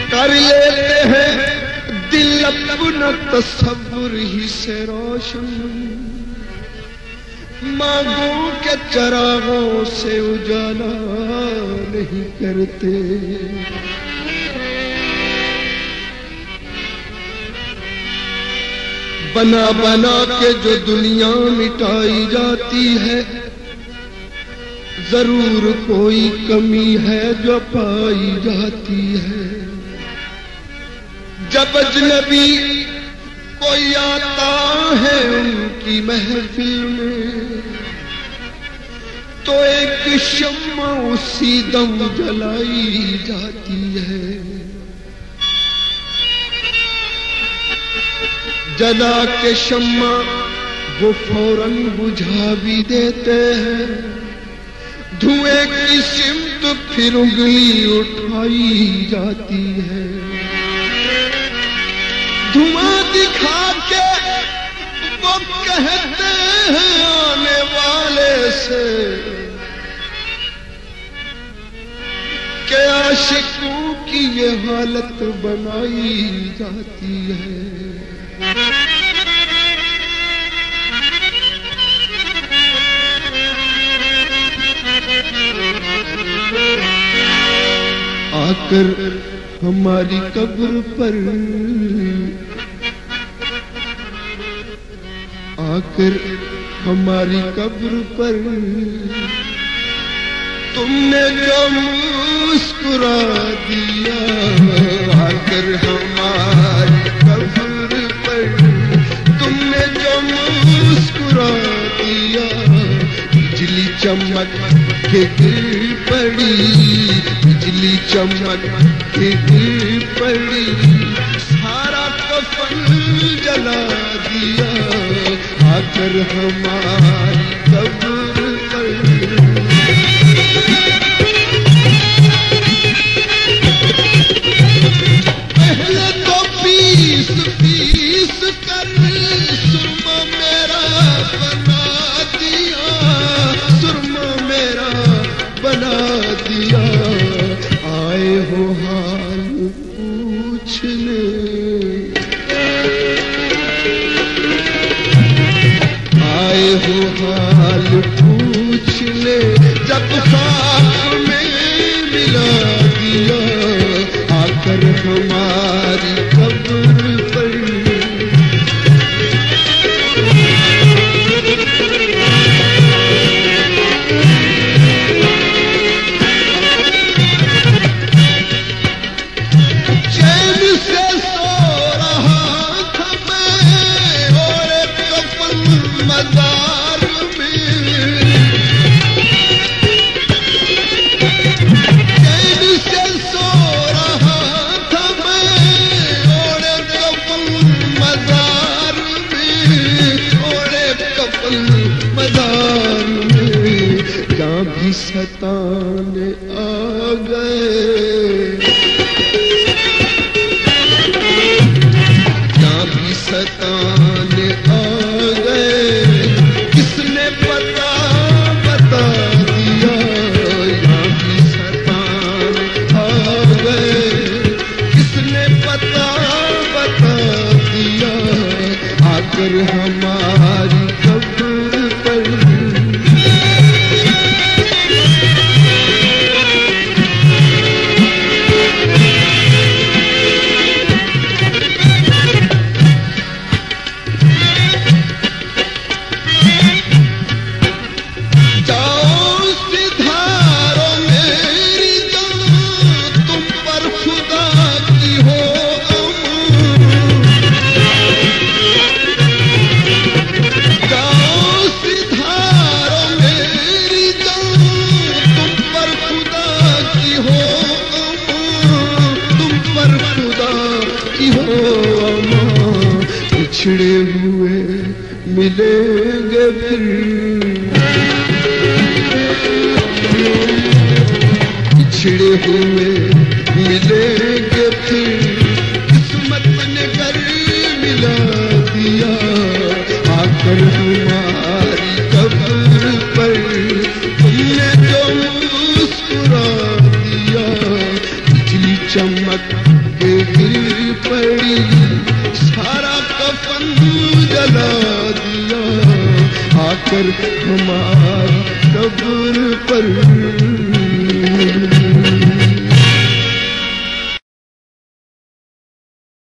कर लेते हैं दिल अपना तस्वुर ही से रोशन, मांगों के चरागों से उजाला नहीं करते। बना बना के जो दुनिया मिटाई जाती है, जरूर कोई कमी है जो पाई जाती है। जब अजनबी कोई आता है उनकी महफिल में, तो एक शम्मा उसी दम जलाई जाती है। जला के शम्मा वो फौरन बुझा भी देते हैं, धुएं की सिमत फिर उंगली उठाई जाती है। धुआं दिखा के वो कहते हैं आने वाले से कि आशिकों की ये हालत बनाई जाती है। आकर हमारी कब्र पर, आकर हमारी कब्र पर तुमने जो मुस्कुरा दिया, आकर हमारी कब्र पर तुमने जो मुस्कुरा दिया। बिजली चमक के गिर पड़ी, बिजली चमक के गिर पड़ी, सारा कफन जला दिया, आकर हमारी कब्र पर। पहले तो पीस पीस कर सुरमा मेरा बना दिया, सुरमा मेरा बना दिया। आए हो हाल पूछने, आए हो हाल पूछने, जब खाक में मिला दिया, आकर हमारी कब्र पर। चैन से सो रहा था मैं और एक कफन मजार में, चैन से सो रहा था मैं और एक कफन मजार में, और एक कफन मजार में। जहाँ भी सताने आ गए, सताने आ गए, किसने पता बता दिया। यहाँ भी सताने आ गए, किसने पता बता दिया, आकर हमारी कब्र पर। बिछड़े हुए मिलेंगे फिर, बिछड़े हुए मिलेंगे फिर, किस्मत ने घर मिला दिया, आकर हमारी कब्र पर। तुमने जो मुस्कुरा दिया, बिजली चमक गिर पड़ी, सारा कफन जला दिया, आकर हमारी कब्र पर।